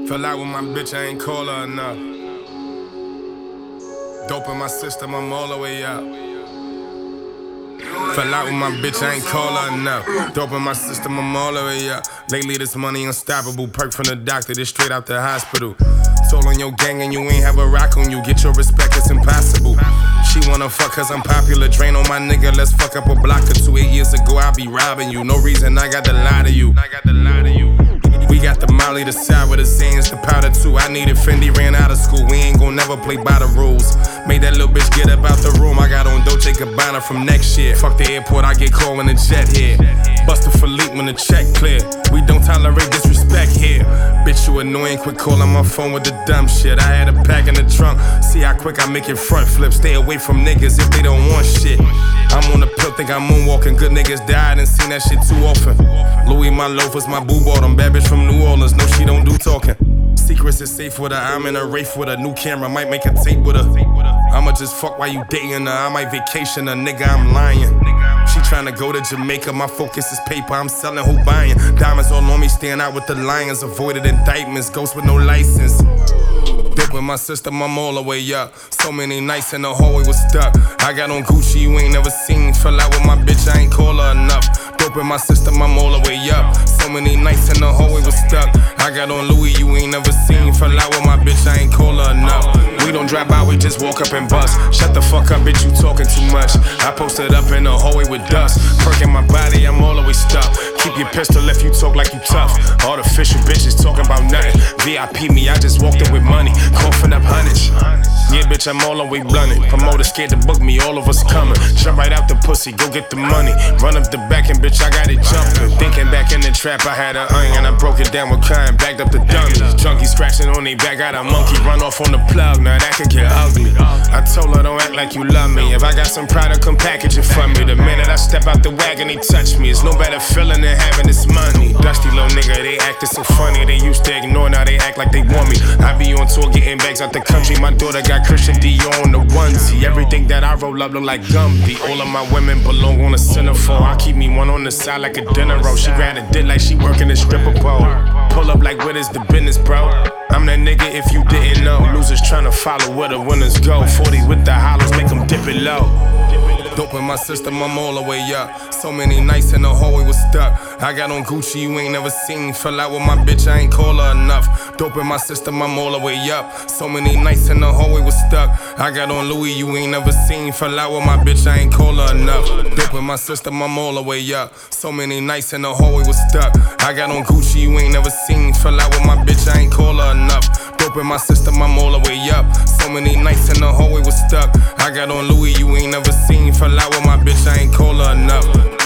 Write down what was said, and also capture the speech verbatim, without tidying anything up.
Fell out with my bitch, I ain't call her enough. Dope in my system, I'm all the way up. Fell out with my bitch, I ain't call her enough. Dope in my system, I'm all the way up. Lately this money unstoppable. Perk from the doctor, this straight out the hospital. Told on your gang and you ain't have a rock on you. Get your respect, it's impossible. She wanna fuck cause I'm popular. Drain on my nigga, let's fuck up a block or two. Eight years ago, I be robbing you. No reason I got to lie to you. I got to lie to you. We got the Molly, the side with the Zans, the powder too. I needed Fendi, ran out of school. We ain't gon' never play by the rules. Made that little bitch get up out the room. I got on Dolce Gabbana from next year. Fuck the airport, I get called when the jet here. Buster Philippe when the check clear. We don't tolerate disrespect here. Bitch, you annoying, quit calling my phone with the dumb shit. I had a pack in the trunk. See how quick I make it front flip. Stay away from niggas if they don't want shit. I'm on the pill, think I'm moonwalking. Good niggas died and seen that shit too often. Louis, my loafers, my boo bought them. Bad bitch from New Orleans, no, she don't do talking. Secrets is safe with her, I'm in a Wraith with a new camera, might make a tape with her. I'ma just fuck while you dating her, I might vacation her, nigga, I'm lying. She tryna go to Jamaica, my focus is paper, I'm selling, who buying? Diamonds all on me, staying out with the lions, avoided indictments, ghosts with no license. Dope in my system, I'm all the way up. So many nights in the hallway was stuck. I got on Gucci, you ain't never seen. Fell out with my bitch, I ain't call her enough. Dope in my system, I'm all the way up. So many nights in the hallway was stuck. I got on Louis, you ain't never seen. Fell out with my bitch, I ain't call her enough. We don't drive by, we just walk up and bust. Shut the fuck up, bitch, you talking too much. I posted up in the hallway with dust. Perking my body, I'm all the way stuck. Keep your pistol if you talk like you tough. Artificial bitches talking about nothing. V I P me, I just walked in with money. Coughing up hundreds. Yeah, bitch, I'm all the way blunted. Promoter scared to book me, all of us coming. Jump right out the pussy, go get the money. Run up the back and bitch, I got it jumping. Thinking back in the trap, I had an onion. I broke it down with kind, backed up the dummies. Junkies scratching on their back, got a monkey. Run off on the plug, now that could get ugly. I told her, don't act like you love me. If I got some product, come package it for me. The minute I step out the wagon, they touch me. It's no better feeling than having this money. Dusty little nigga, they acted so funny. They used to ignore, now they act like they want me. I be on tour getting bags out the country. My daughter got Christian Dior on the onesie. Everything that I roll up look like Gumby. All of my women belong on a centerfold. I keep me one on the side like a dinner roll. She grab a dick like she working a stripper pole. Pull up like what is the business, bro? I'm that nigga if you didn't know. Losers tryna follow where the winners go. forty with the hollows, make them dip it low. Dope in my system, I'm all the way up. So many nights in the hallway was stuck. I got on Gucci, you ain't never seen. Fell out with my bitch, I ain't call her enough. Dope in my system, I'm all the way up. So many nights in the hallway was stuck. I got on Louis, you ain't never seen. Fell out with my bitch, I ain't call her enough. Dope in my system, I'm all the way up. So many nights in the hallway was stuck. I got on Gucci, you ain't never seen. Fell out with my bitch, I ain't call her enough. Dope in my system, I'm all the way up. So many nights in the hallway was stuck. I got on Louis, you ain't never seen. Fell out with my bitch, I ain't call her enough.